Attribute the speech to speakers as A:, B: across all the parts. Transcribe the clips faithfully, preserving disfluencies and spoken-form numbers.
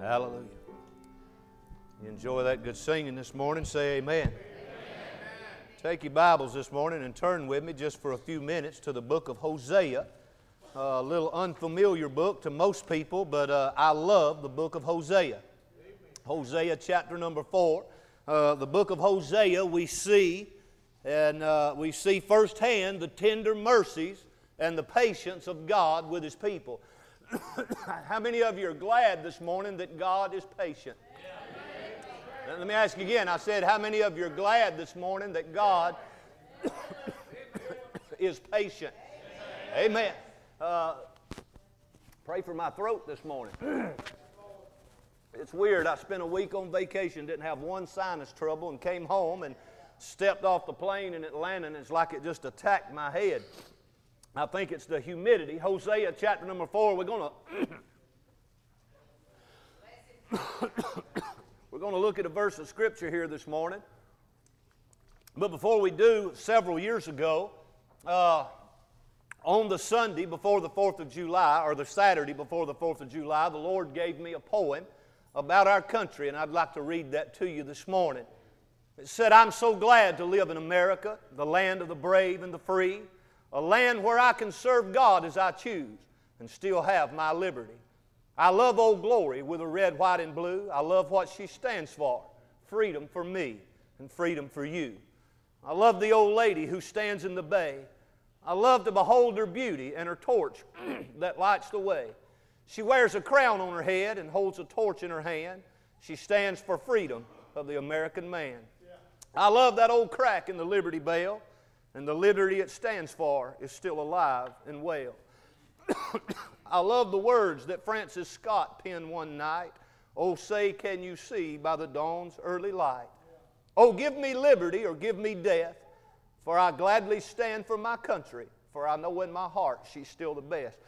A: Hallelujah. You enjoy that good singing this morning? Say amen. Amen. Take your Bibles this morning and turn with me just for a few minutes to the book of Hosea. Uh, a little unfamiliar book to most people, but uh, I love the book of Hosea. Hosea chapter number four. Uh, the book of Hosea, we see, and uh, we see firsthand the tender mercies and the patience of God with His people. How many of you are glad this morning that God is patient? Yeah. Let me ask you again. I said, how many of you are glad this morning that God is patient? Amen. Uh, pray for my throat this morning. It's weird. I spent a week on vacation, didn't have one sinus trouble, and came home and stepped off the plane in Atlanta, and it's like it just attacked my head. I think it's the humidity. Hosea chapter number four, we're going to we're going to look at a verse of Scripture here this morning. But before we do, several years ago, uh, on the Sunday before the fourth of July, or the Saturday before the fourth of July, the Lord gave me a poem about our country, and I'd like to read that to you this morning. It said, "I'm so glad to live in America, the land of the brave and the free, a land where I can serve God as I choose and still have my liberty. I love Old Glory with a red, white, and blue. I love what she stands for, freedom for me and freedom for you. I love the old lady who stands in the bay. I love to behold her beauty and her torch that lights the way. She wears a crown on her head and holds a torch in her hand. She stands for freedom of the American man. I love that old crack in the Liberty Bell, and the liberty it stands for is still alive and well. I love the words that Francis Scott penned one night. Oh, say, can you see by the dawn's early light? Oh, give me liberty or give me death, for I gladly stand for my country, for I know in my heart she's still the best."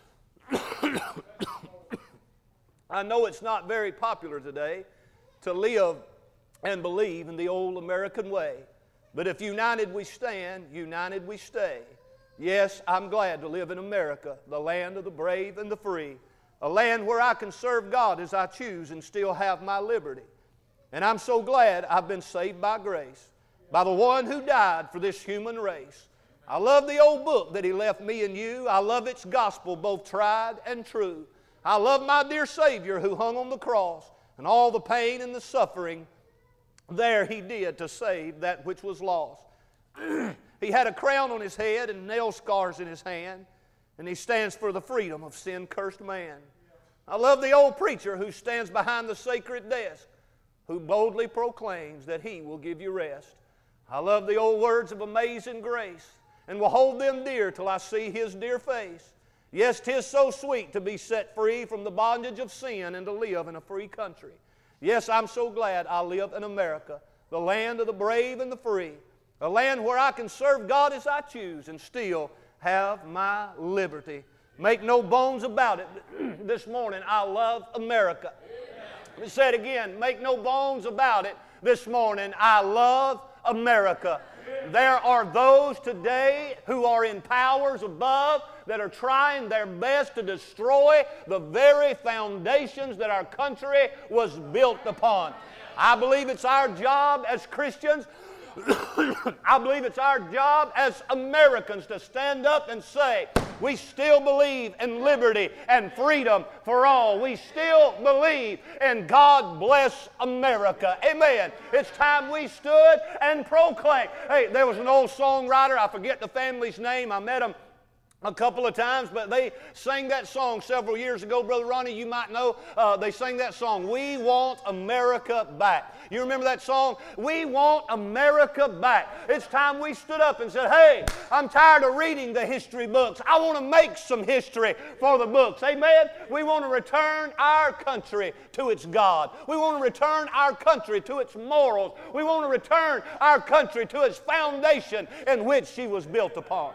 A: I know it's not very popular today to live and believe in the old American way. But if united we stand, united we stay. Yes, I'm glad to live in America, the land of the brave and the free, a land where I can serve God as I choose and still have my liberty. And I'm so glad I've been saved by grace, by the one who died for this human race. I love the old book that He left me and you. I love its gospel, both tried and true. I love my dear Savior who hung on the cross, and all the pain and the suffering there He did to save that which was lost. He had a crown on His head and nail scars in His hand, and He stands for the freedom of sin-cursed man. I love the old preacher who stands behind the sacred desk, who boldly proclaims that He will give you rest. I love the old words of amazing grace, and will hold them dear till I see His dear face. Yes, 'tis so sweet to be set free from the bondage of sin and to live in a free country. Yes, I'm so glad I live in America, the land of the brave and the free, a land where I can serve God as I choose and still have my liberty. Make no bones about it. This morning, I love America. Let me say it again. Make no bones about it. This morning, I love America. There are those today who are in powers above that are trying their best to destroy the very foundations that our country was built upon. I believe it's our job as Christians, I believe it's our job as Americans to stand up and say, we still believe in liberty and freedom for all. We still believe in God bless America. Amen. It's time we stood and proclaimed. Hey, there was an old songwriter, I forget the family's name, I met him a couple of times, but they sang that song several years ago. Brother Ronnie, you might know, uh, they sang that song, "We Want America Back." You remember that song? We want America back. It's time we stood up and said, hey, I'm tired of reading the history books. I want to make some history for the books. Amen? We want to return our country to its God. We want to return our country to its morals. We want to return our country to its foundation in which she was built upon.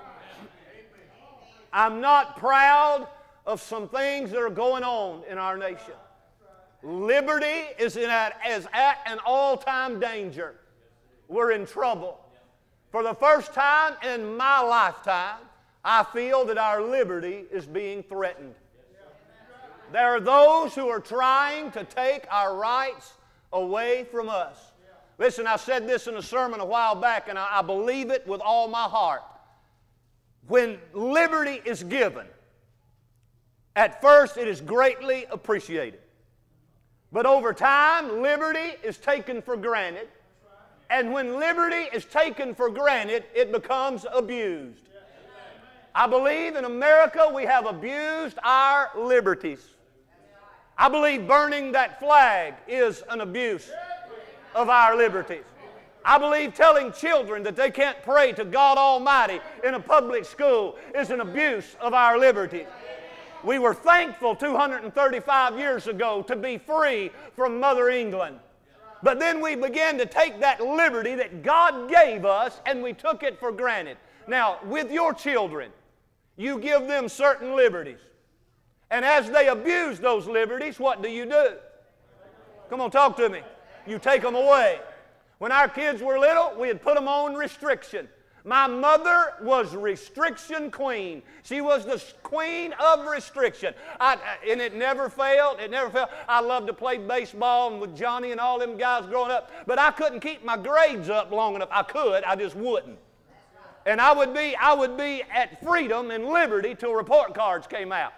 A: I'm not proud of some things that are going on in our nation. Liberty is, in at, is at an all-time danger. We're in trouble. For the first time in my lifetime, I feel that our liberty is being threatened. There are those who are trying to take our rights away from us. Listen, I said this in a sermon a while back, and I, I believe it with all my heart. When liberty is given, at first it is greatly appreciated. But over time, liberty is taken for granted. And when liberty is taken for granted, it becomes abused. I believe in America we have abused our liberties. I believe burning that flag is an abuse of our liberties. I believe telling children that they can't pray to God Almighty in a public school is an abuse of our liberties. We were thankful two hundred thirty-five years ago to be free from Mother England. But then we began to take that liberty that God gave us and we took it for granted. Now, with your children, you give them certain liberties. And as they abuse those liberties, what do you do? Come on, talk to me. You take them away. When our kids were little, we had put them on restriction. My mother was restriction queen. She was the queen of restriction. I, and it never failed. It never failed. I loved to play baseball and with Johnny and all them guys growing up. But I couldn't keep my grades up long enough. I could, I just wouldn't. And I would be, I would be at freedom and liberty till report cards came out.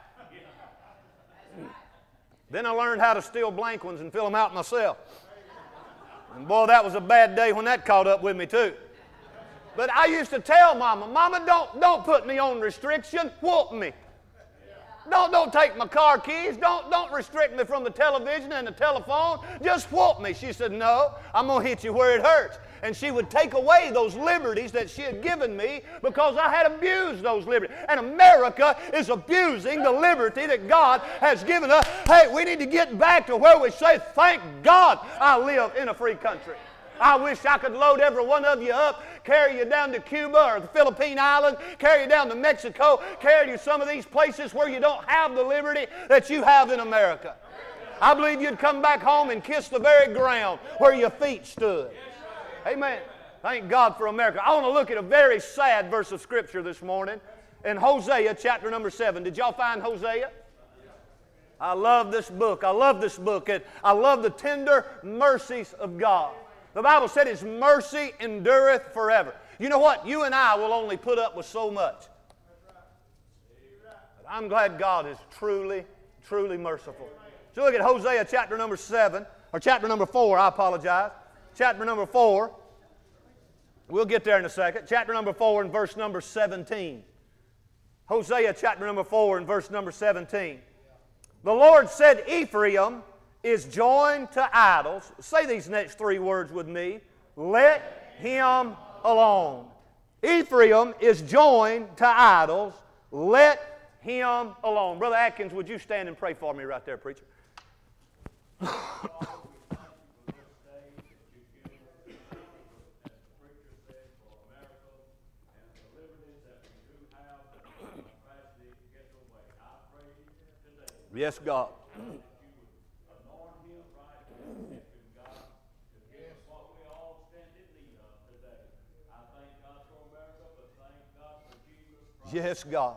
A: Then I learned how to steal blank ones and fill them out myself. And boy, that was a bad day when that caught up with me too. But I used to tell Mama, Mama, don't, don't put me on restriction, whoop me. Don't, don't take my car keys, don't, don't restrict me from the television and the telephone, just whoop me. She said, no, I'm going to hit you where it hurts. And she would take away those liberties that she had given me because I had abused those liberties. And America is abusing the liberty that God has given us. Hey, we need to get back to where we say, thank God I live in a free country. I wish I could load every one of you up, carry you down to Cuba or the Philippine Islands, carry you down to Mexico, carry you to some of these places where you don't have the liberty that you have in America. I believe you'd come back home and kiss the very ground where your feet stood. Amen. Thank God for America. I want to look at a very sad verse of Scripture this morning in Hosea chapter number seven. Did y'all find Hosea? I love this book. I love this book. And I love the tender mercies of God. The Bible said His mercy endureth forever. You know what? You and I will only put up with so much. But I'm glad God is truly, truly merciful. So look at Hosea chapter number seven, or chapter number four, I apologize. Chapter number four. We'll get there in a second. Chapter number four and verse number seventeen. Hosea chapter number four and verse number seventeen. The Lord said, Ephraim is joined to idols. Say these next three words with me. Let him alone. Ephraim is joined to idols. Let him alone. Brother Atkins, would you stand and pray for me right there, preacher? Yes, God. Yes, God.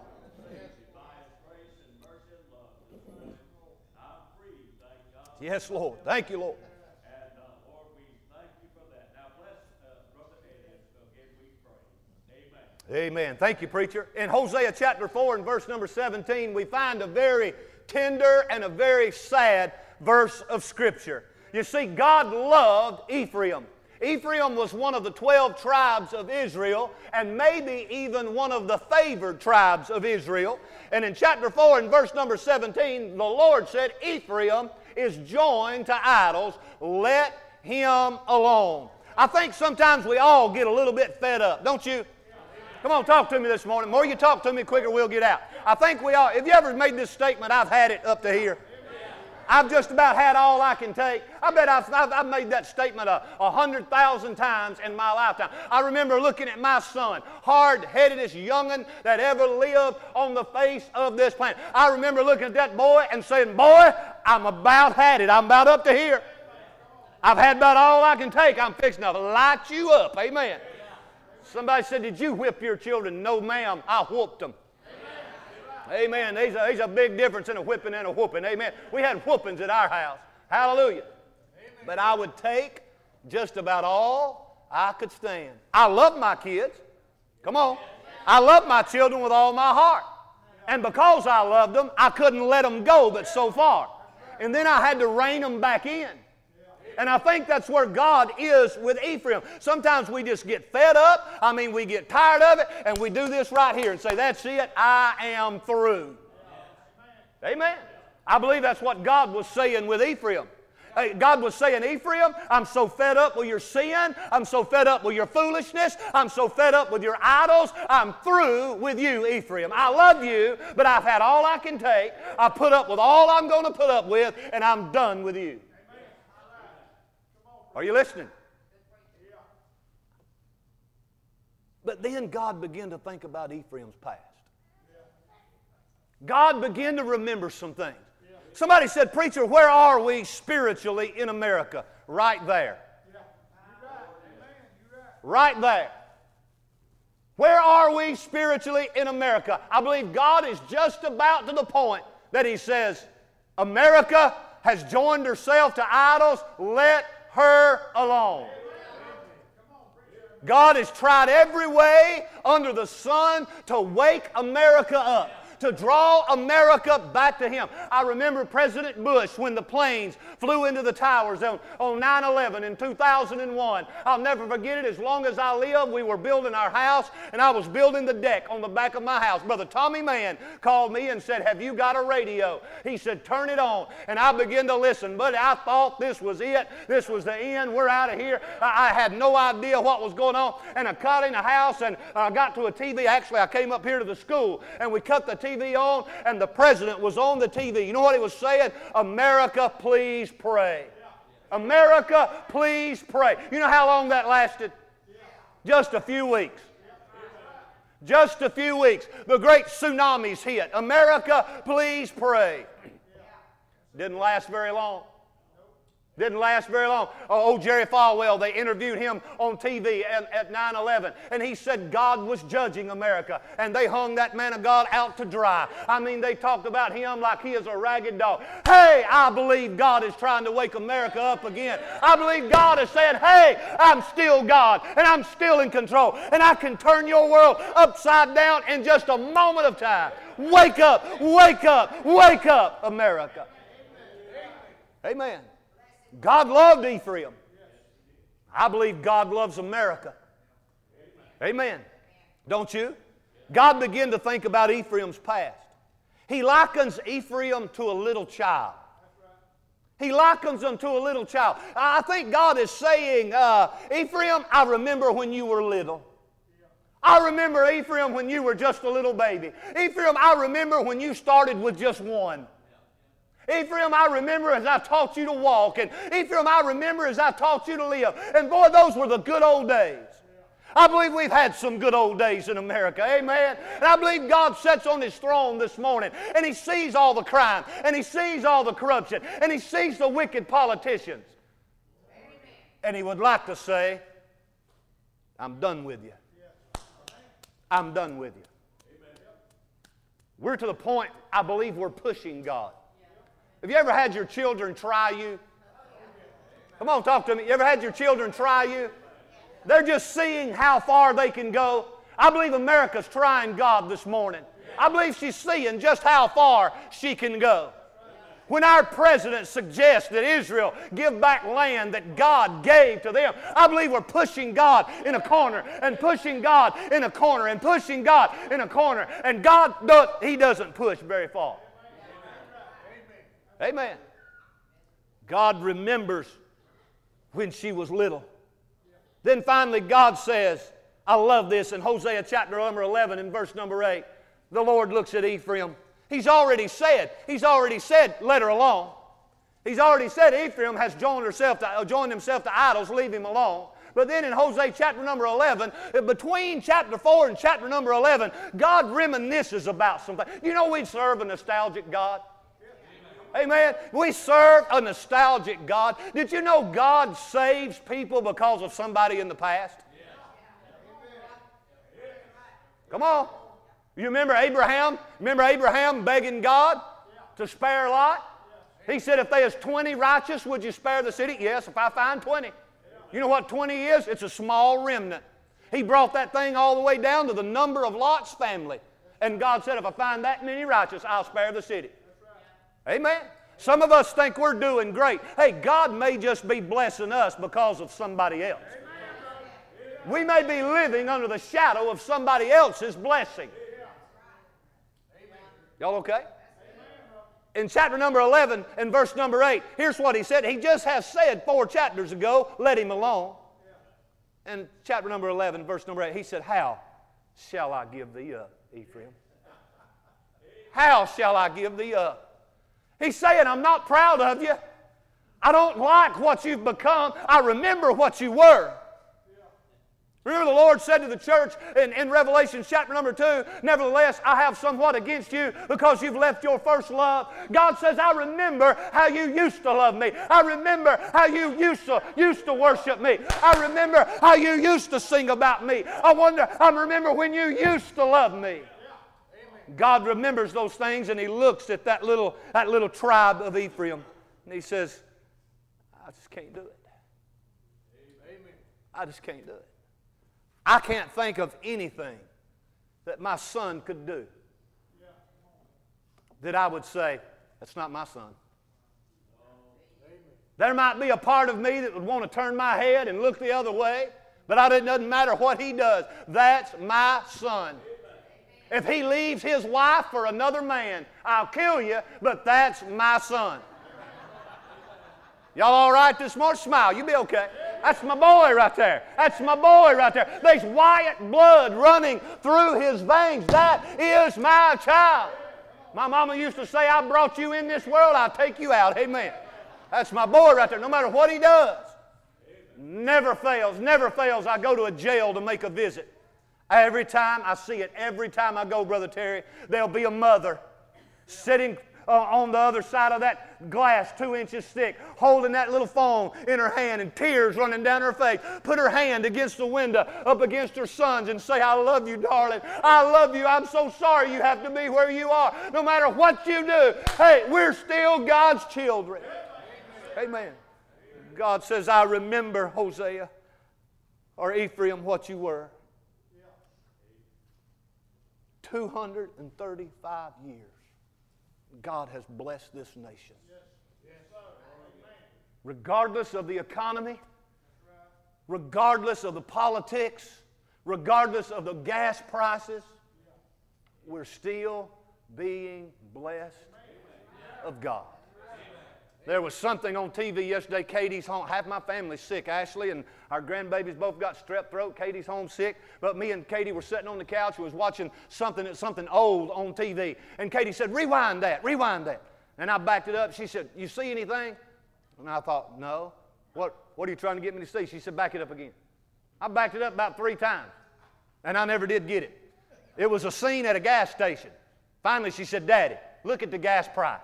A: Yes, Lord. Thank you, Lord.
B: And uh, Lord, we thank you for that. Now bless uh, Brother Ed again, we pray. Amen.
A: Amen. Thank you, preacher. In Hosea chapter four and verse number seventeen, we find a very tender and a very sad verse of Scripture. You see, God loved Ephraim. Ephraim was one of the twelve tribes of Israel and maybe even one of the favored tribes of Israel. And in chapter four and verse number seventeen, the Lord said, Ephraim is joined to idols. Let him alone. I think sometimes we all get a little bit fed up, don't you? Come on, talk to me this morning. The more you talk to me, the quicker we'll get out. I think we all, have you ever made this statement, I've had it up to here? I've just about had all I can take. I bet I've, I've, I've made that statement a, a hundred thousand times in my lifetime. I remember looking at my son, hard-headedest young'un that ever lived on the face of this planet. I remember looking at that boy and saying, boy, I'm about had it. I'm about up to here. I've had about all I can take. I'm fixing to light you up. Amen. Somebody said, did you whip your children? No, ma'am. I whooped them. Amen. There's a, there's a big difference in a whipping and a whooping. Amen. We had whoopings at our house. Hallelujah. Amen. But I would take just about all I could stand. I love my kids. Come on. I love my children with all my heart. And because I loved them, I couldn't let them go but so far. And then I had to rein them back in. And I think that's where God is with Ephraim. Sometimes we just get fed up. I mean, we get tired of it, and we do this right here and say, that's it, I am through. Amen. I believe that's what God was saying with Ephraim. God was saying, Ephraim, I'm so fed up with your sin. I'm so fed up with your foolishness. I'm so fed up with your idols. I'm through with you, Ephraim. I love you, but I've had all I can take. I put up with all I'm going to put up with, and I'm done with you. Are you listening? But then God began to think about Ephraim's past. God began to remember some things. Somebody said, preacher, where are we spiritually in America? Right there. Right there. Where are we spiritually in America? I believe God is just about to the point that He says, America has joined herself to idols. Let her alone. God has tried every way under the sun to wake America up, to draw America back to Him. I remember President Bush when the planes flew into the towers on, on nine eleven in two thousand one. I'll never forget it as long as I live. We were building our house, and I was building the deck on the back of my house. Brother Tommy Mann called me and said, have you got a radio? He said, turn it on. And I began to listen, but I thought this was it. This was the end. We're out of here. I, I had no idea what was going on. And I got in the house, and I got to a T V. Actually, I came up here to the school, and we cut the T V on, and the president was on the T V. You know what he was saying? America, please pray. America, please pray. You know how long that lasted? Just a few weeks. Just a few weeks. The great tsunamis hit. America, please pray. Didn't last very long. Didn't last very long. Oh, old Jerry Falwell, they interviewed him on T V at, at nine eleven, and he said God was judging America, and they hung that man of God out to dry. I mean, they talked about him like he is a ragged dog. Hey, I believe God is trying to wake America up again. I believe God is saying, hey, I'm still God, and I'm still in control, and I can turn your world upside down in just a moment of time. Wake up, wake up, wake up, America. Amen. God loved Ephraim. I believe God loves America. Amen. Don't you? God began to think about Ephraim's past. He likens Ephraim to a little child. He likens him to a little child. I think God is saying, uh, Ephraim, I remember when you were little. I remember, Ephraim, when you were just a little baby. Ephraim, I remember when you started with just one. Ephraim, I remember as I taught you to walk. And Ephraim, I remember as I taught you to live. And boy, those were the good old days. I believe we've had some good old days in America. Amen. And I believe God sits on His throne this morning, and He sees all the crime, and He sees all the corruption, and He sees the wicked politicians. Amen. And He would like to say, I'm done with you. I'm done with you. Amen. We're to the point, I believe we're pushing God. Have you ever had your children try you? Come on, talk to me. You ever had your children try you? They're just seeing how far they can go. I believe America's trying God this morning. I believe she's seeing just how far she can go. When our president suggests that Israel give back land that God gave to them, I believe we're pushing God in a corner and pushing God in a corner and pushing God in a corner. And God, does, He doesn't push very far. Amen. God remembers when she was little. Then finally God says, I love this in Hosea chapter number eleven and verse number eight. The Lord looks at Ephraim. He's already said, He's already said, let her alone. He's already said Ephraim has joined, herself to, uh, joined himself to idols, leave him alone. But then in Hosea chapter number eleven, between chapter four and chapter number eleven, God reminisces about something. You know we serve a nostalgic God. Amen. We serve a nostalgic God. Did you know God saves people because of somebody in the past? Come on. You remember Abraham? Remember Abraham begging God to spare Lot? He said, if there is twenty righteous, would you spare the city? Yes, if I find twenty. You know what twenty is? It's a small remnant. He brought that thing all the way down to the number of Lot's family. And God said, if I find that many righteous, I'll spare the city. Amen. Some of us think we're doing great. Hey, God may just be blessing us because of somebody else. We may be living under the shadow of somebody else's blessing. Y'all okay? In chapter number eleven and verse number eight, here's what he said. He just has said four chapters ago, let him alone. In chapter number eleven, verse number eight, he said, how shall I give thee up, Ephraim? How shall I give thee up? He's saying, I'm not proud of you. I don't like what you've become. I remember what you were. Remember the Lord said to the church in, in Revelation chapter number two, nevertheless, I have somewhat against you because you've left your first love. God says, I remember how you used to love me. I remember how you used to, used to worship me. I remember how you used to sing about me. I wonder, I remember when you used to love me. God remembers those things, and He looks at that little, that little tribe of Ephraim, and He says, I just can't do it. I just can't do it. I can't think of anything that my son could do that I would say, that's not my son. There might be a part of me that would want to turn my head and look the other way, but it doesn't matter what he does. That's my son. If he leaves his wife for another man, I'll kill you, but that's my son. Y'all all right this morning? Smile. You be okay. That's my boy right there. That's my boy right there. There's white blood running through his veins. That is my child. My mama used to say, I brought you in this world, I'll take you out. Amen. That's my boy right there, no matter what he does. Never fails, never fails. I go to a jail to make a visit. Every time I see it, every time I go, Brother Terry, there'll be a mother sitting Uh, on the other side of that glass, two inches thick, holding that little phone in her hand and tears running down her face. Put her hand against the window, up against her sons, and say, I love you, darling. I love you. I'm so sorry you have to be where you are. No matter what you do, hey, we're still God's children. Amen. God says, I remember, Hosea, or Ephraim, what you were. two hundred thirty-five years. God has blessed this nation. Regardless of the economy, regardless of the politics, regardless of the gas prices, we're still being blessed of God. There was something on T V yesterday. Katie's home. Half my family's sick. Ashley and our grandbabies both got strep throat. Katie's home sick. But me and Katie were sitting on the couch. We was watching something, something old on T V. And Katie said, rewind that, rewind that. And I backed it up. She said, you see anything? And I thought, no. What, what are you trying to get me to see? She said, back it up again. I backed it up about three times. And I never did get it. It was a scene at a gas station. Finally, she said, Daddy, look at the gas price.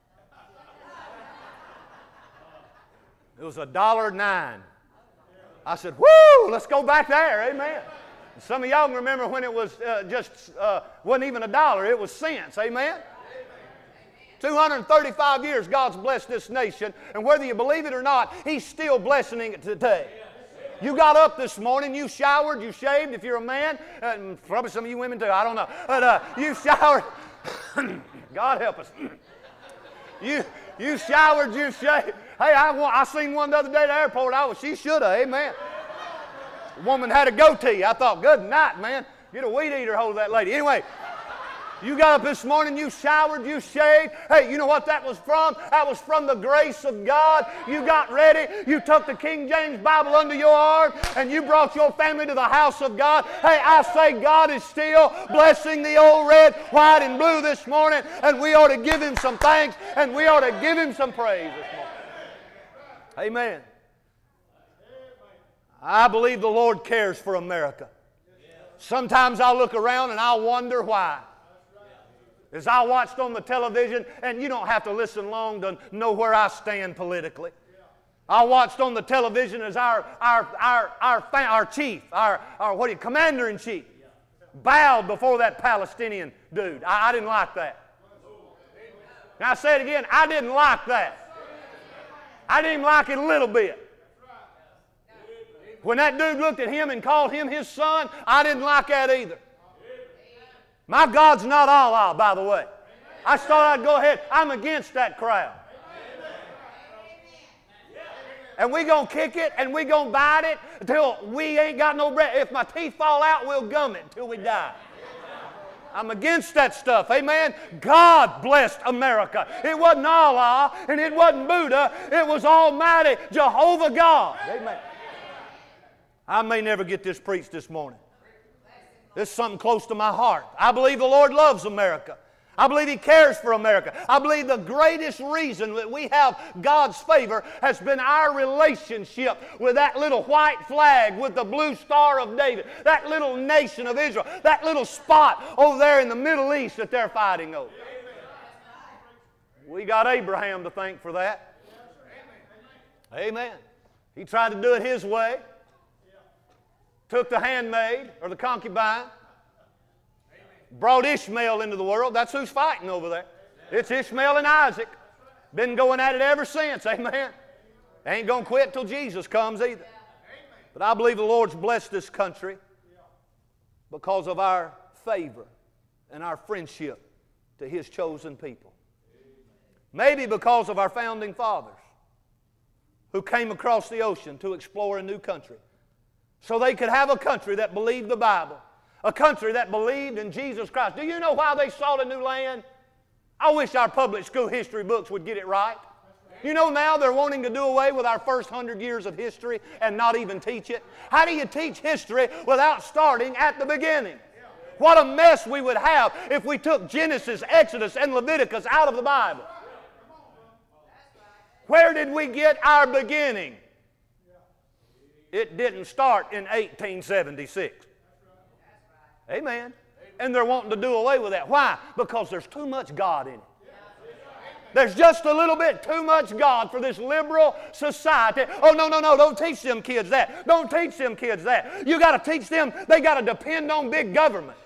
A: It was a dollar nine. I said, whoo, let's go back there, amen. Some of y'all can remember when it was uh, just, uh, wasn't even a dollar, it was cents, amen. two hundred thirty-five years God's blessed this nation, and whether you believe it or not, He's still blessing it today. You got up this morning, you showered, you shaved, if you're a man, and probably some of you women too, I don't know, but uh, you showered, God help us. You, you showered, you shaved. Hey, I, I seen one the other day at the airport. I was, she should have, amen. The woman had a goatee. I thought, good night, man. Get a weed eater hold of that lady. Anyway, you got up this morning, you showered, you shaved. Hey, you know what that was from? That was from the grace of God. You got ready. You took the King James Bible under your arm, and you brought your family to the house of God. Hey, I say God is still blessing the old red, white, and blue this morning, and we ought to give Him some thanks, and we ought to give Him some praise this morning. Amen. I believe the Lord cares for America. Sometimes I look around and I wonder why. As I watched on the television, and you don't have to listen long to know where I stand politically. I watched on the television as our our our our, our chief, our, our what do you, commander-in-chief, bowed before that Palestinian dude. I, I didn't like that. Now I say it again, I didn't like that. I didn't even like it a little bit. When that dude looked at him and called him his son, I didn't like that either. My God's not Allah, by the way. I thought I'd go ahead. I'm against that crowd. And we're going to kick it and we're going to bite it until we ain't got no breath. If my teeth fall out, we'll gum it until we die. I'm against that stuff. Amen. God blessed America. It wasn't Allah and it wasn't Buddha. It was Almighty Jehovah God. Amen. I may never get this preached this morning. This is something close to my heart. I believe the Lord loves America. I believe He cares for America. I believe the greatest reason that we have God's favor has been our relationship with that little white flag with the blue star of David, that little nation of Israel, that little spot over there in the Middle East that they're fighting over. We got Abraham to thank for that. Amen. He tried to do it his way. Took the handmaid or the concubine, brought Ishmael into the world. That's who's fighting over there. It's Ishmael and Isaac. Been going at it ever since. Amen. Ain't going to quit till Jesus comes either. But I believe the Lord's blessed this country because of our favor and our friendship to His chosen people. Maybe because of our founding fathers who came across the ocean to explore a new country so they could have a country that believed the Bible. A country that believed in Jesus Christ. Do you know why they sought a new land? I wish our public school history books would get it right. You know now they're wanting to do away with our first hundred years of history and not even teach it. How do you teach history without starting at the beginning? What a mess we would have if we took Genesis, Exodus, and Leviticus out of the Bible. Where did we get our beginning? It didn't start in eighteen seventy-six. Amen. And they're wanting to do away with that. Why? Because there's too much God in it. There's just a little bit too much God for this liberal society. Oh, no, no, no, don't teach them kids that. Don't teach them kids that. You got to teach them, they got to depend on big government.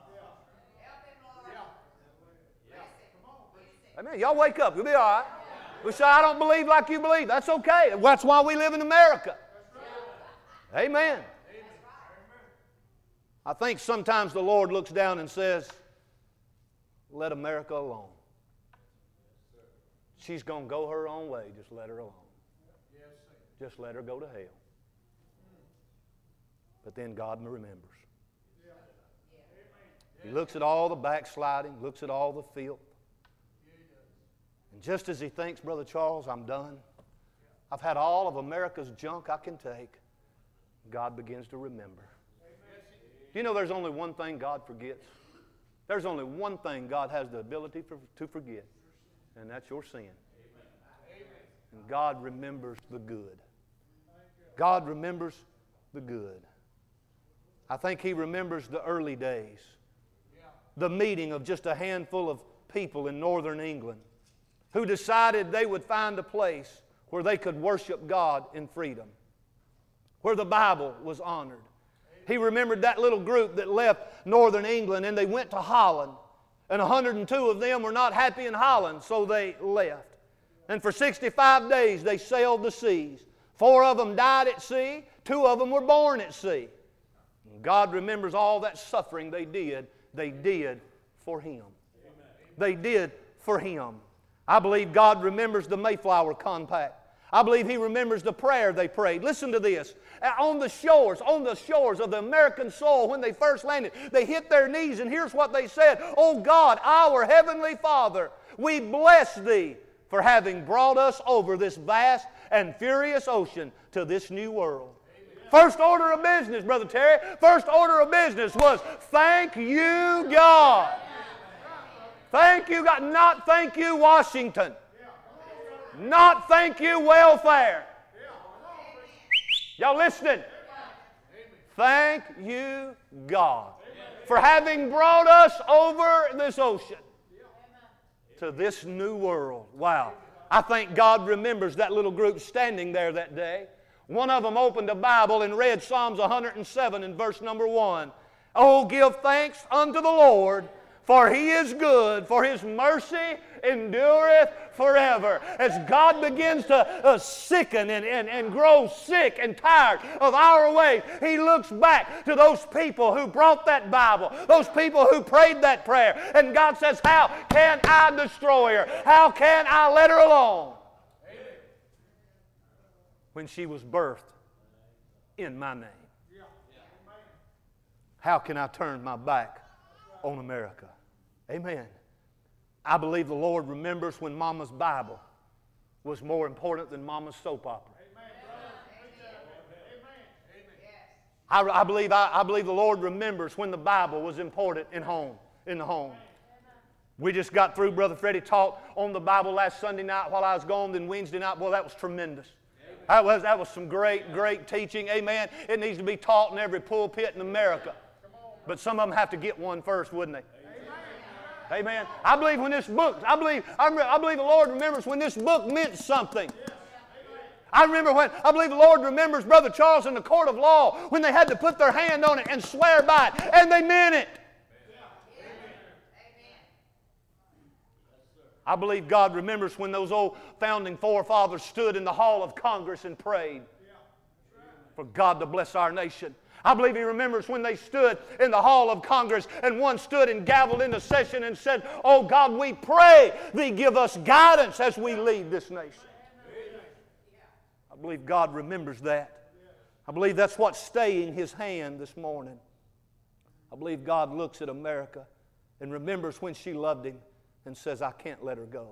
A: Amen. Y'all wake up. You'll be all right. We say, I don't believe like you believe. That's okay. That's why we live in America. Amen. I think sometimes the Lord looks down and says, let America alone. She's going to go her own way. Just let her alone. Just let her go to hell. But then God remembers. He looks at all the backsliding, looks at all the filth. And just as He thinks, Brother Charles, I'm done. I've had all of America's junk I can take. God begins to remember. Do you know there's only one thing God forgets? There's only one thing God has the ability for, to forget, and that's your sin. And God remembers the good. God remembers the good. I think He remembers the early days, the meeting of just a handful of people in northern England who decided they would find a place where they could worship God in freedom, where the Bible was honored. He remembered that little group that left northern England and they went to Holland. And one hundred two of them were not happy in Holland, so they left. And for sixty-five days they sailed the seas. Four of them died at sea. Two of them were born at sea. And God remembers all that suffering they did. They did for Him. They did for Him. I believe God remembers the Mayflower Compact. I believe He remembers the prayer they prayed. Listen to this. On the shores, on the shores of the American soil when they first landed, they hit their knees and here's what they said. Oh God, our Heavenly Father, we bless Thee for having brought us over this vast and furious ocean to this new world. Amen. First order of business, Brother Terry, first order of business was thank you, God. Thank you, God. Not thank you, Washington. Not thank you, welfare. Y'all listening? Thank you, God, for having brought us over this ocean to this new world. Wow. I think God remembers that little group standing there that day. One of them opened a Bible and read Psalms one hundred seven in verse number one. Oh, give thanks unto the Lord, for He is good, for His mercy endureth forever. As God begins to uh, sicken and, and, and grow sick and tired of our ways, He looks back to those people who brought that Bible, those people who prayed that prayer, and God says, how can I destroy her? How can I let her alone? Amen. When she was birthed in my name. How can I turn my back on America? Amen. I believe the Lord remembers when Mama's Bible was more important than Mama's soap opera. I, I, believe, I, I believe the Lord remembers when the Bible was important in home, in the home. We just got through, Brother Freddie taught on the Bible last Sunday night while I was gone, then Wednesday night. Boy, that was tremendous. That was, that was some great, great teaching. Amen. It needs to be taught in every pulpit in America. But some of them have to get one first, wouldn't they? Amen. Amen. I believe when this book, I believe, I, re, I believe the Lord remembers when this book meant something. I remember when, I believe the Lord remembers Brother Charles in the court of law when they had to put their hand on it and swear by it, and they meant it. I believe God remembers when those old founding forefathers stood in the hall of Congress and prayed for God to bless our nation. I believe He remembers when they stood in the hall of Congress and one stood and gavelled into session and said, oh God, we pray Thee give us guidance as we lead this nation. I believe God remembers that. I believe that's what's staying His hand this morning. I believe God looks at America and remembers when she loved Him and says, I can't let her go.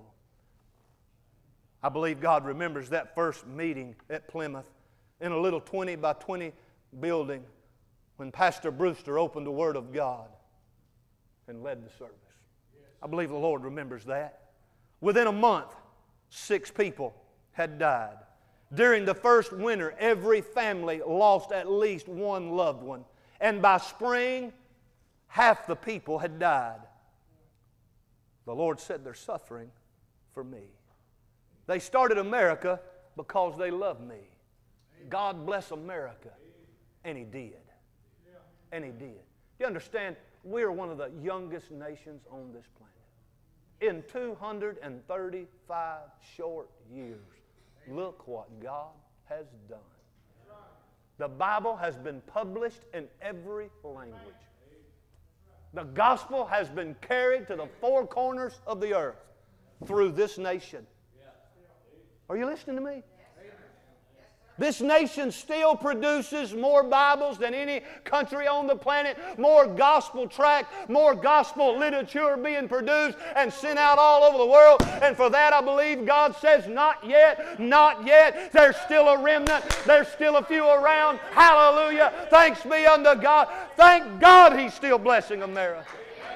A: I believe God remembers that first meeting at Plymouth in a little twenty by twenty building when Pastor Brewster opened the Word of God and led the service. I believe the Lord remembers that. Within a month, six people had died. During the first winter, every family lost at least one loved one. And by spring, half the people had died. The Lord said, they're suffering for me. They started America because they loved me. God bless America. And He did. And He did. You understand, we're one of the youngest nations on this planet. In two hundred thirty-five short years, look what God has done. The Bible has been published in every language. The gospel has been carried to the four corners of the earth through this nation. Are you listening to me? This nation still produces more Bibles than any country on the planet, more gospel tracts, more gospel literature being produced and sent out all over the world. And for that I believe God says, not yet, not yet. There's still a remnant. There's still a few around. Hallelujah. Thanks be unto God. Thank God He's still blessing America.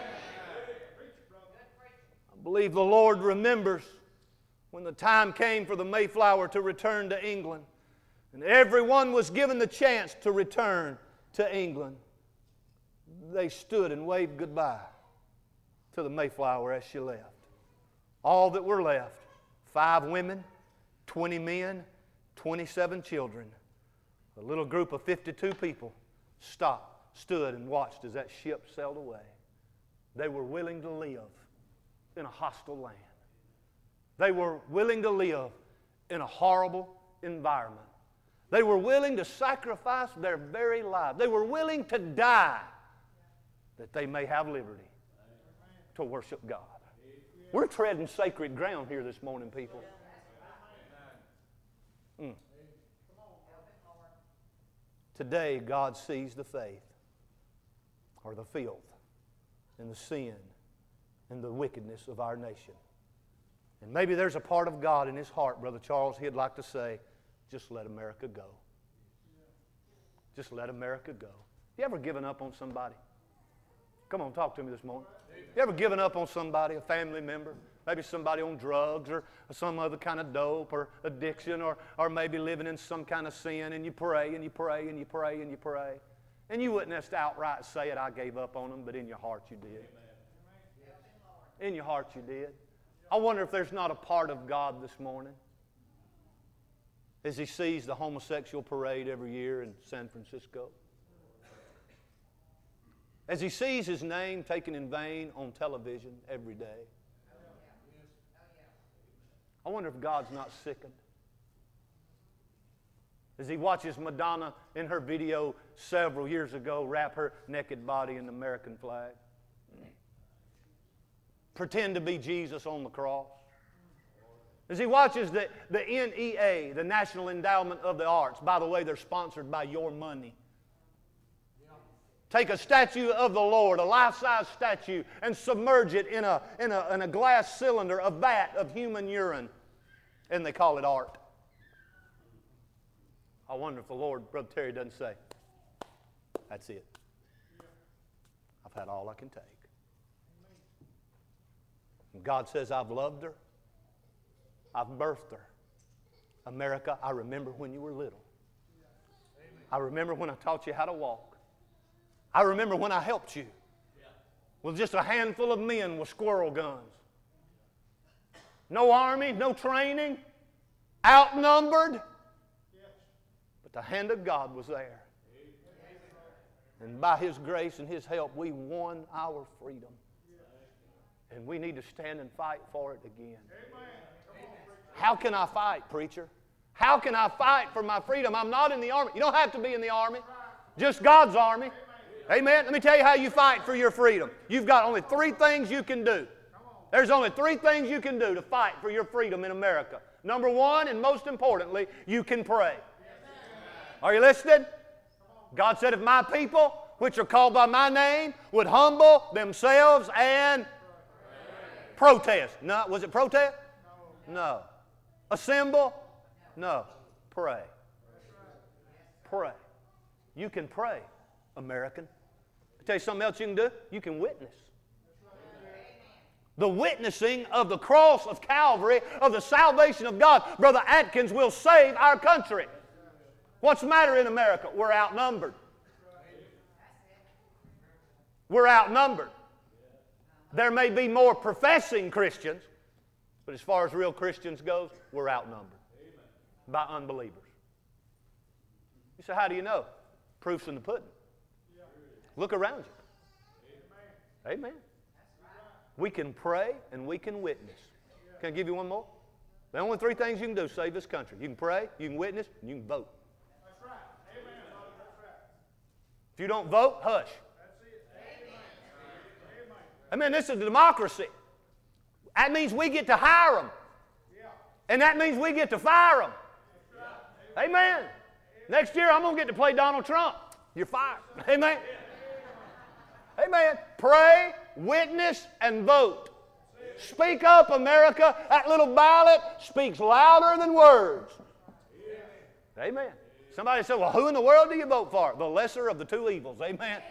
A: I believe the Lord remembers when the time came for the Mayflower to return to England. And everyone was given the chance to return to England. They stood and waved goodbye to the Mayflower as she left. All that were left, five women, twenty men, twenty-seven children. A little group of fifty-two people stopped, stood, and watched as that ship sailed away. They were willing to live in a hostile land. They were willing to live in a horrible environment. They were willing to sacrifice their very lives. They were willing to die that they may have liberty to worship God. We're treading sacred ground here this morning, people. Mm. Today, God sees the faith or the filth and the sin and the wickedness of our nation. And maybe there's a part of God in His heart, Brother Charles, He'd like to say, just let America go. Just let America go. You ever given up on somebody? Come on, talk to me this morning. You ever given up on somebody, a family member? Maybe somebody on drugs or some other kind of dope or addiction or, or maybe living in some kind of sin, and you pray and you pray and you pray and you pray. And you wouldn't just outright say it, I gave up on them, but in your heart you did. In your heart you did. I wonder if there's not a part of God this morning as He sees the homosexual parade every year in San Francisco. As he sees his name taken in vain on television every day. I wonder if God's not sickened. As he watches Madonna in her video several years ago wrap her naked body in the American flag. Pretend to be Jesus on the cross. As he watches the, the N E A, the National Endowment of the Arts, by the way, they're sponsored by your money. Take a statue of the Lord, a life-size statue, and submerge it in a, in, a, in a glass cylinder, a vat of human urine, and they call it art. I wonder if the Lord, Brother Terry, doesn't say, that's it. I've had all I can take. And God says, I've loved her. I've birthed her. America, I remember when you were little. I remember when I taught you how to walk. I remember when I helped you with just a handful of men with squirrel guns. No army, no training, outnumbered. But the hand of God was there. And by His grace and His help, we won our freedom. And we need to stand and fight for it again. How can I fight, preacher? How can I fight for my freedom? I'm not in the army. You don't have to be in the army. Just God's army. Amen. Let me tell you how you fight for your freedom. You've got only three things you can do. There's only three things you can do to fight for your freedom in America. Number one, and most importantly, you can pray. Are you listening? God said, if my people, which are called by my name, would humble themselves and protest. No, was it protest? No. Assemble? No. Pray. Pray. You can pray, American. I'll tell you something else you can do. You can witness. The witnessing of the cross of Calvary, of the salvation of God, Brother Atkins, will save our country. What's the matter in America? We're outnumbered. We're outnumbered. There may be more professing Christians, but as far as real Christians goes, we're outnumbered by unbelievers. You say, how do you know? Proof's in the pudding. Look around you. Amen. We can pray and we can witness. Can I give you one more? The only three things you can do to save this country. You can pray, you can witness, and you can vote.
B: That's right. Amen. That's right.
A: If you don't vote, hush. I mean, this is a democracy. That means we get to hire them. And that means we get to fire them. Amen. Next year, I'm going to get to play Donald Trump. You're fired. Amen. Amen. Pray, witness, and vote. Speak up, America. That little ballot speaks louder than words. Amen. Somebody said, well, who in the world do you vote for? The lesser of the two evils. Amen.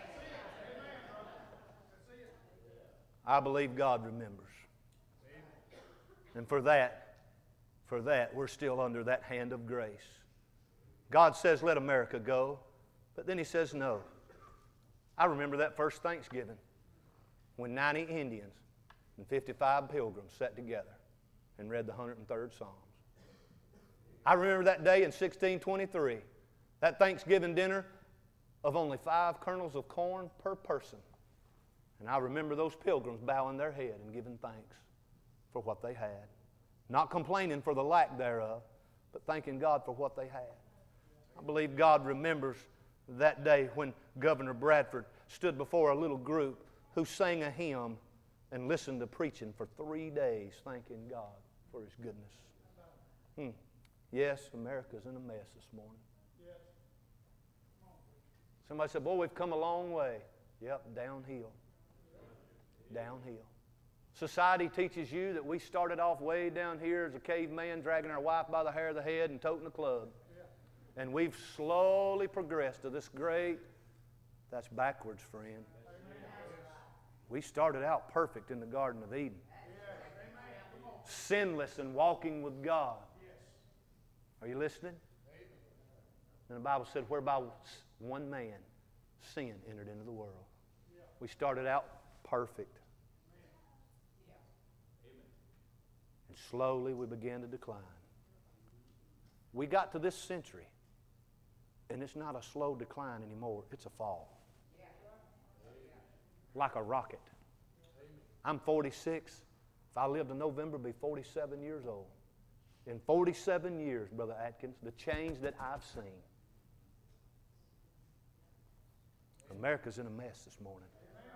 A: I believe God remembers. And for that, for that, we're still under that hand of grace. God says, let America go. But then He says, no. I remember that first Thanksgiving when ninety Indians and fifty-five pilgrims sat together and read the one hundred third Psalms. I remember that day in sixteen twenty-three, that Thanksgiving dinner of only five kernels of corn per person. And I remember those pilgrims bowing their head and giving thanks for what they had. Not complaining for the lack thereof, but thanking God for what they had. I believe God remembers that day when Governor Bradford stood before a little group who sang a hymn and listened to preaching for three days, thanking God for His goodness. Hmm. Yes, America's in a mess this morning. Somebody said, boy, we've come a long way. Yep, downhill. Downhill. Society teaches you that we started off way down here as a caveman, dragging our wife by the hair of the head and toting a club. And we've slowly progressed to this great, that's backwards, friend. We started out perfect in the Garden of Eden. Sinless and walking with God. Are you listening? And the Bible said, whereby one man, sin entered into the world. We started out perfect. And slowly we began to decline. We got to this century, and it's not a slow decline anymore. It's a fall. like a rocket. I'm forty-six. If I live to November, I'll be forty-seven years old. In forty-seven years, Brother Atkins, the change that I've seen. America's in a mess this morning.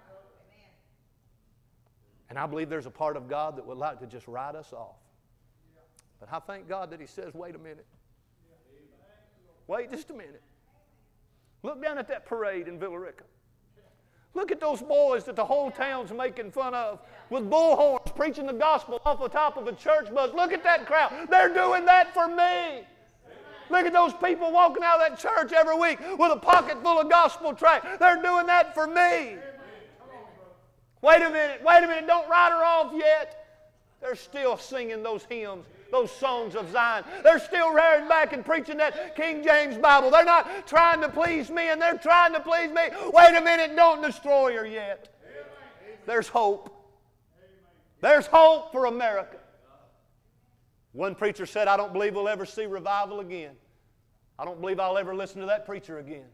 A: And I believe there's a part of God that would like to just write us off. But I thank God that He says, wait a minute. Wait just a minute. Look down at that parade in Villarica. Look at those boys that the whole town's making fun of with bullhorns preaching the gospel off the top of a church bus. Look at that crowd. They're doing that for me. Look at those people walking out of that church every week with a pocket full of gospel tracts. They're doing that for me. Wait a minute, wait a minute, don't write her off yet. They're still singing those hymns, those songs of Zion. They're still rearing back and preaching that King James Bible. They're not trying to please me, and they're trying to please me. Wait a minute, don't destroy her yet. There's hope. There's hope for America. One preacher said, I don't believe we'll ever see revival again. I don't believe I'll ever listen to that preacher again.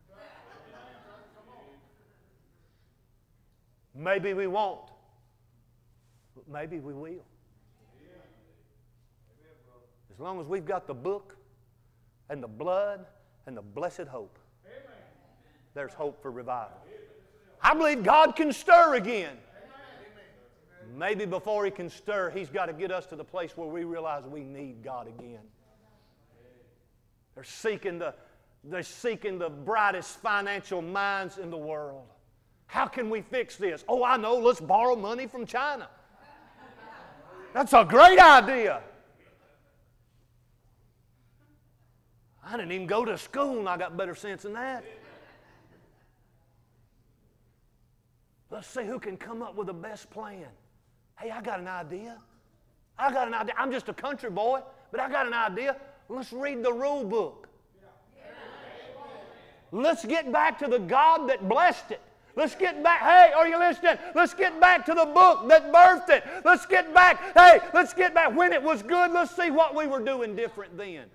A: Maybe we won't, but maybe we will. As long as we've got the book and the blood and the blessed hope, there's hope for revival. I believe God can stir again. Maybe before He can stir, He's got to get us to the place where we realize we need God again. They're seeking the, they're seeking the brightest financial minds in the world. How can we fix this? Oh, I know, let's borrow money from China. That's a great idea. I didn't even go to school and I got better sense than that. Let's see who can come up with the best plan. Hey, I got an idea. I got an idea. I'm just a country boy, but I got an idea. Let's read the rule book. Let's get back to the God that blessed it. Let's get back. Hey, are you listening? Let's get back to the book that birthed it. Let's get back. Hey, let's get back. When it was good, let's see what we were doing different then.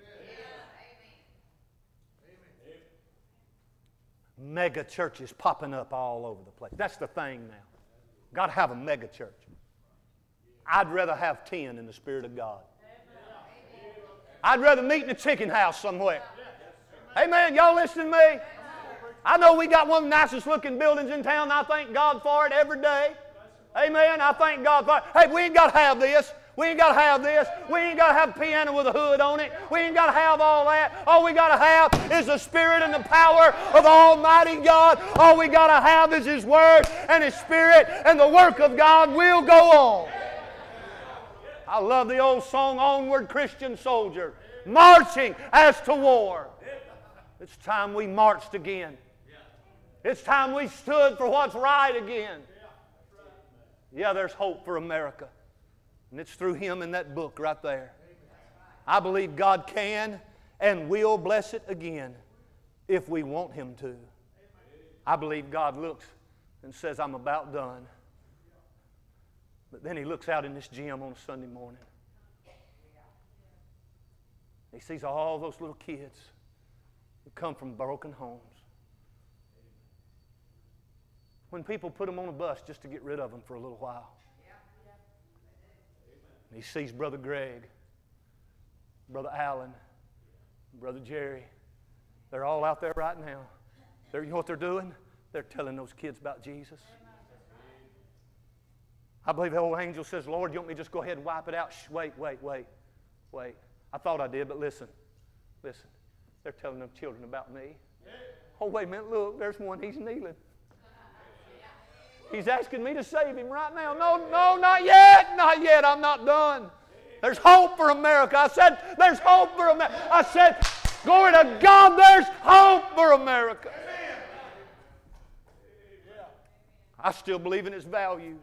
A: Mega churches popping up all over the place. That's the thing now. Got to have a mega church. I'd rather have ten in the Spirit of God. I'd rather meet in a chicken house somewhere. Amen. Y'all listen to me? I know we got one of the nicest looking buildings in town, and I thank God for it every day. Amen. I thank God for it. Hey, we ain't got to have this. We ain't got to have this. We ain't got to have a piano with a hood on it. We ain't got to have all that. All we got to have is the Spirit and the power of Almighty God. All we got to have is His Word and His Spirit, and the work of God will go on. I love the old song, Onward Christian Soldier, marching as to war. It's time we marched again. It's time we stood for what's right again. Yeah, there's hope for America. And it's through Him in that book right there. I believe God can and will bless it again if we want Him to. I believe God looks and says, I'm about done. But then He looks out in this gym on a Sunday morning. He sees all those little kids who come from broken homes. When people put them on a bus just to get rid of them for a little while. And he sees Brother Greg, Brother Allen, Brother Jerry. They're all out there right now. They're, you know what they're doing? They're telling those kids about Jesus. I believe the old angel says, Lord, you want me to just go ahead and wipe it out? Shh, wait, wait, wait, wait. I thought I did, but listen, listen. They're telling them children about me. Oh, wait a minute, look, there's one, he's kneeling. He's asking me to save him right now. No, no, not yet, not yet, I'm not done. There's hope for America. I said, there's hope for America. I said, glory to God, there's hope for America. I still believe in its values.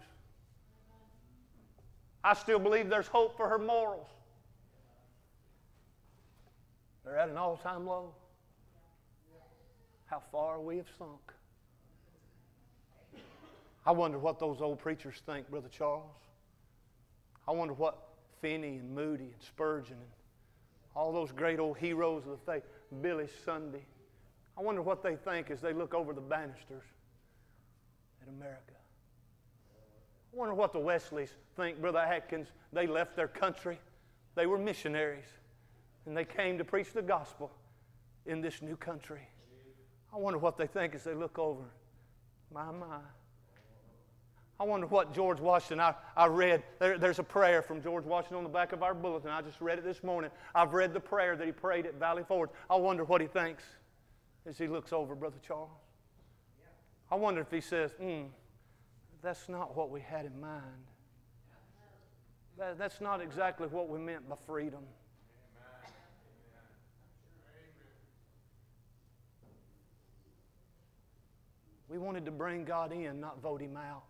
A: I still believe there's hope for her morals. They're at an all-time low. How far we have sunk. I wonder what those old preachers think, Brother Charles. I wonder what Finney and Moody and Spurgeon and all those great old heroes of the faith, Billy Sunday, I wonder what they think as they look over the banisters in America. I wonder what the Wesleys think, Brother Atkins. They left their country. They were missionaries, and they came to preach the gospel in this new country. I wonder what they think as they look over. My, my. I wonder what George Washington, I, I read, there, there's a prayer from George Washington on the back of our bulletin. I just read it this morning. I've read the prayer that he prayed at Valley Forge. I wonder what he thinks as he looks over Brother Charles. I wonder if he says, hmm, that's not what we had in mind. That, that's not exactly what we meant by freedom. We wanted to bring God in, not vote Him out.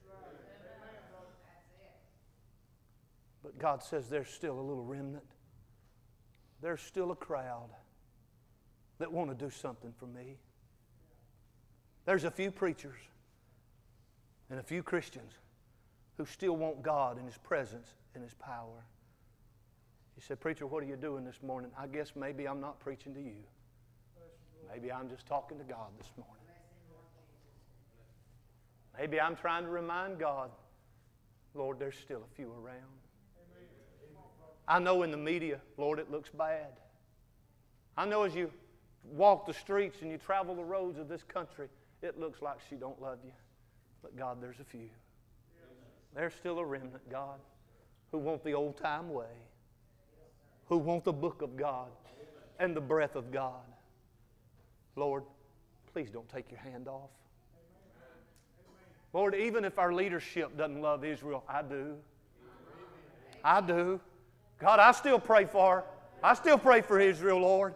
A: But God says there's still a little remnant. There's still a crowd that want to do something for me. There's a few preachers and a few Christians who still want God and His presence and His power. He said, preacher, what are you doing this morning? I guess maybe I'm not preaching to you. Maybe I'm just talking to God this morning. Maybe I'm trying to remind God, Lord, there's still a few around. I know in the media, Lord, it looks bad. I know as you walk the streets and you travel the roads of this country, it looks like she don't love you. But God, there's a few. There's still a remnant, God, who want the old-time way, who want the book of God and the breath of God. Lord, please don't take your hand off. Lord, even if our leadership doesn't love Israel, I do. I do. God, I still pray for her. I still pray for Israel, Lord.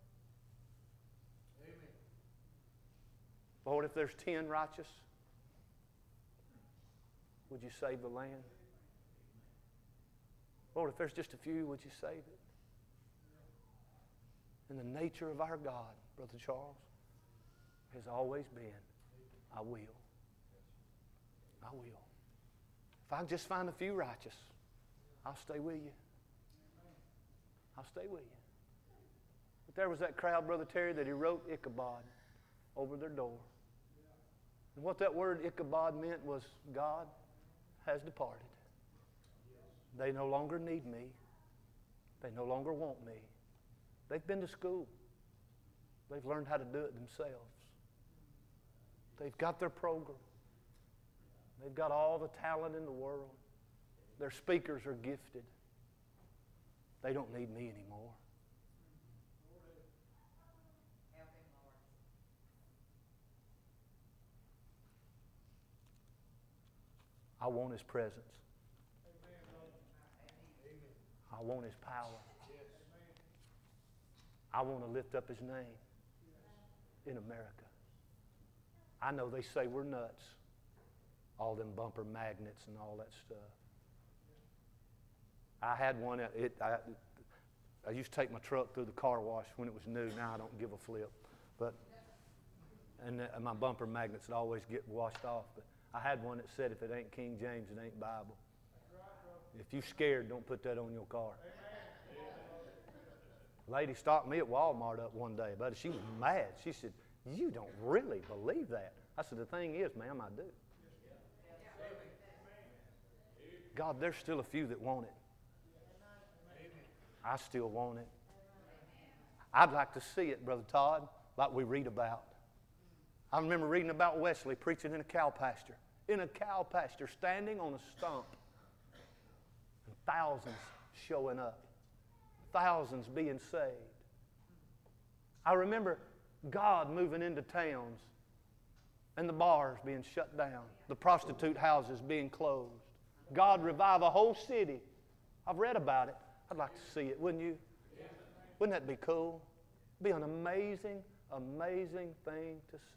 A: Lord, if there's ten righteous, would you save the land? Lord, if there's just a few, would you save it? And the nature of our God, Brother Charles, has always been, I will. I will. If I just find a few righteous, I'll stay with you. I'll stay with you. But there was that crowd, Brother Terry, that he wrote Ichabod over their door. And what that word Ichabod meant was God has departed. They no longer need me. They no longer want me. They've been to school. They've learned how to do it themselves. They've got their program. They've got all the talent in the world. Their speakers are gifted. They don't need me anymore. I want His presence. I want His power. I want to lift up His name in America. I know they say we're nuts. All them bumper magnets and all that stuff. I had one. At, it, I, I used to take my truck through the car wash when it was new. Now I don't give a flip. But and, uh, and my bumper magnets would always get washed off. But I had one that said, if it ain't King James, it ain't Bible. If you're scared, don't put that on your car. A lady stopped me at Walmart up one day, but she was mad. She said, you don't really believe that. I said, the thing is, ma'am, I do. God, there's still a few that want it. I still want it. I'd like to see it, Brother Todd, like we read about. I remember reading about Wesley preaching in a cow pasture. In a cow pasture, standing on a stump. And thousands showing up. Thousands being saved. I remember God moving into towns and the bars being shut down. The prostitute houses being closed. God revive a whole city. I've read about it. I'd like to see it, wouldn't you? Wouldn't that be cool? It'd be an amazing, amazing thing to see.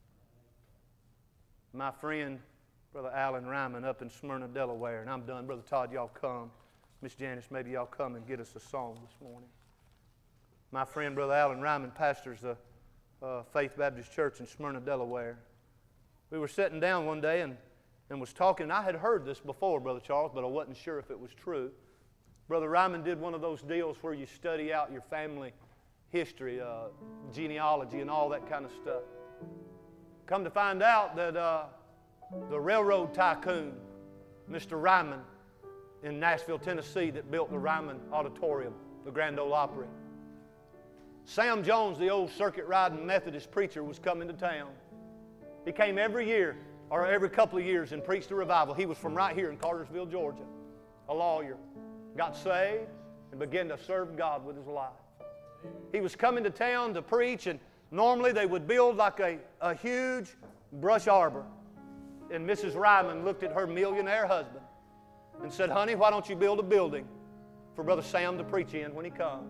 A: My friend, Brother Alan Ryman, up in Smyrna, Delaware, and I'm done. Brother Todd, y'all come. Miss Janice, maybe y'all come and get us a song this morning. My friend, Brother Alan Ryman, pastors the uh, Faith Baptist Church in Smyrna, Delaware. We were sitting down one day and, and was talking. I had heard this before, Brother Charles, but I wasn't sure if it was true. Brother Ryman did one of those deals where you study out your family history, uh, genealogy, and all that kind of stuff. Come to find out that uh, the railroad tycoon, Mister Ryman, in Nashville, Tennessee, that built the Ryman Auditorium, the Grand Ole Opry. Sam Jones, the old circuit-riding Methodist preacher, was coming to town. He came every year, or every couple of years, and preached a revival. He was from right here in Cartersville, Georgia, a lawyer. Got saved and began to serve God with his life. He was coming to town to preach, and normally they would build like a, a huge brush arbor. And Missus Ryman looked at her millionaire husband and said, "Honey, why don't you build a building for Brother Sam to preach in when he comes?"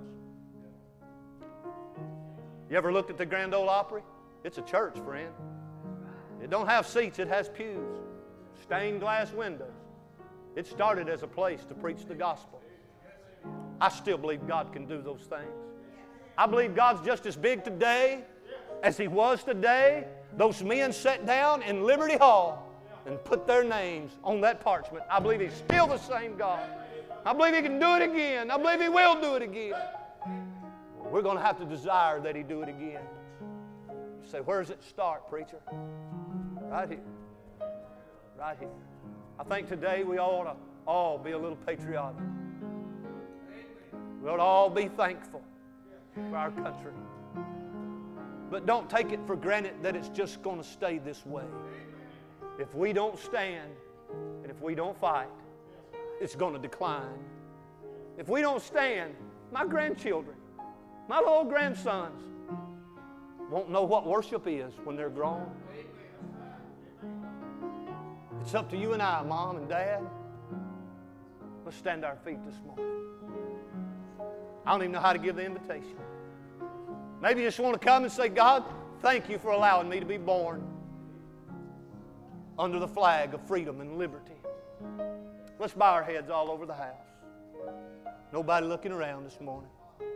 A: You ever looked at the Grand Ole Opry? It's a church, friend. It don't have seats, it has pews, stained glass windows. It started as a place to preach the gospel. I still believe God can do those things. I believe God's just as big today as He was today. Those men sat down in Liberty Hall and put their names on that parchment. I believe He's still the same God. I believe He can do it again. I believe He will do it again. We're going to have to desire that He do it again. You say, where does it start, preacher? Right here. Right here. I think today we ought to all be a little patriotic. We ought to all be thankful for our country. But don't take it for granted that it's just going to stay this way. If we don't stand and if we don't fight, it's going to decline. If we don't stand, my grandchildren, my little grandsons won't know what worship is when they're grown. It's up to you and I, Mom and Dad. Let's stand to our feet this morning. I don't even know how to give the invitation. Maybe you just want to come and say, God, thank you for allowing me to be born under the flag of freedom and liberty. Let's bow our heads all over the house. Nobody looking around this morning.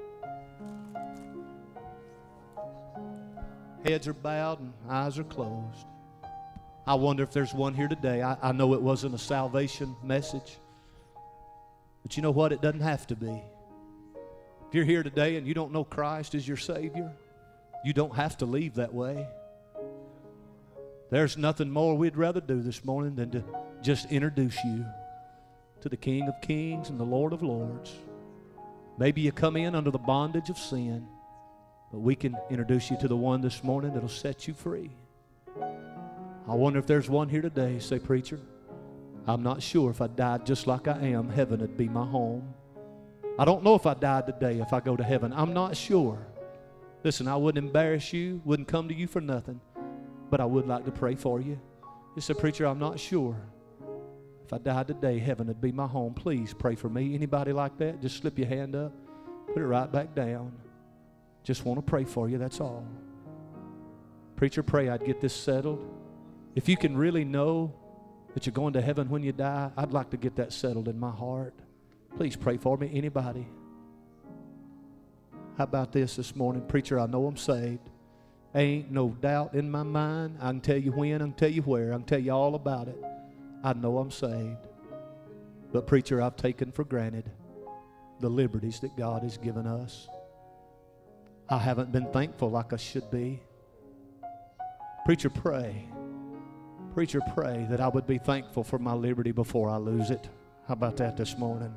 A: Heads are bowed and eyes are closed. I wonder if there's one here today. I, I know it wasn't a salvation message, but you know what? It doesn't have to be. If you're here today and you don't know Christ as your Savior, you don't have to leave that way. There's nothing more we'd rather do this morning than to just introduce you to the King of Kings and the Lord of Lords. Maybe you come in under the bondage of sin, but we can introduce you to the one this morning that'll set you free. I wonder if there's one here today. Say, preacher, I'm not sure if I died just like I am, heaven would be my home. I don't know if I died today, if I go to heaven. I'm not sure. Listen, I wouldn't embarrass you, wouldn't come to you for nothing, but I would like to pray for you. You say, preacher, I'm not sure. If I died today, heaven would be my home. Please pray for me. Anybody like that? Just slip your hand up, put it right back down. Just want to pray for you, that's all. Preacher, pray I'd get this settled. If you can really know that you're going to heaven when you die, I'd like to get that settled in my heart. Please pray for me. Anybody? How about this this morning? Preacher, I know I'm saved. Ain't no doubt in my mind. I can tell you when, I can tell you where, I can tell you all about it. I know I'm saved. But preacher, I've taken for granted the liberties that God has given us. I haven't been thankful like I should be. Preacher, pray. Preacher, pray that I would be thankful for my liberty before I lose it. How about that this morning?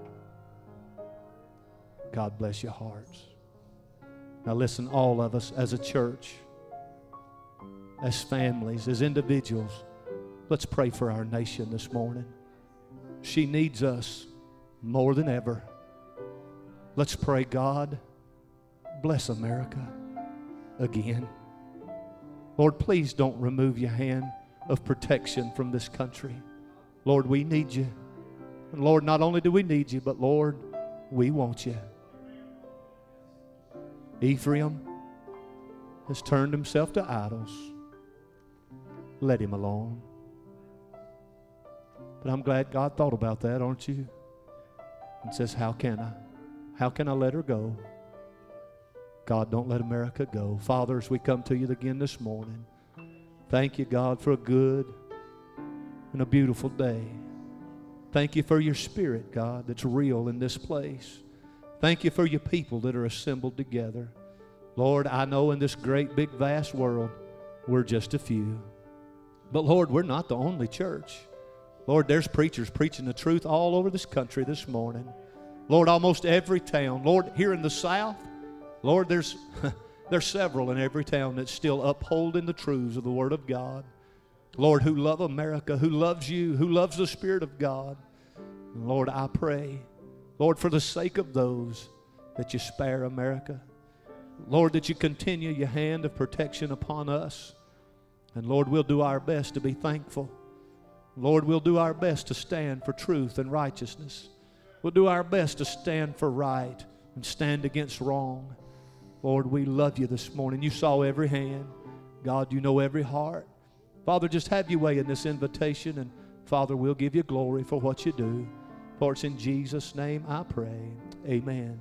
A: God bless your hearts. Now listen, all of us as a church, as families, as individuals, let's pray for our nation this morning. She needs us more than ever. Let's pray, God, bless America again. Lord, please don't remove your hand of protection from this country. Lord, we need you. And Lord, not only do we need you, but Lord, we want you. Ephraim has turned himself to idols. Let him alone. But I'm glad God thought about that, aren't you? And says, how can I? How can I let her go? God, don't let America go. Father, as we come to you again this morning, thank you, God, for a good and a beautiful day. Thank you for your Spirit, God, that's real in this place. Thank you for your people that are assembled together. Lord, I know in this great, big, vast world, we're just a few. But Lord, we're not the only church. Lord, there's preachers preaching the truth all over this country this morning. Lord, almost every town. Lord, here in the South, Lord, there's, there's several in every town that's still upholding the truths of the Word of God. Lord, who love America, who loves you, who loves the Spirit of God. And Lord, I pray, Lord, for the sake of those, that you spare America. Lord, that you continue your hand of protection upon us. And Lord, we'll do our best to be thankful. Lord, we'll do our best to stand for truth and righteousness. We'll do our best to stand for right and stand against wrong. Lord, we love you this morning. You saw every hand. God, you know every heart. Father, just have your way in this invitation, and Father, we'll give you glory for what you do. For it's in Jesus' name I pray. Amen.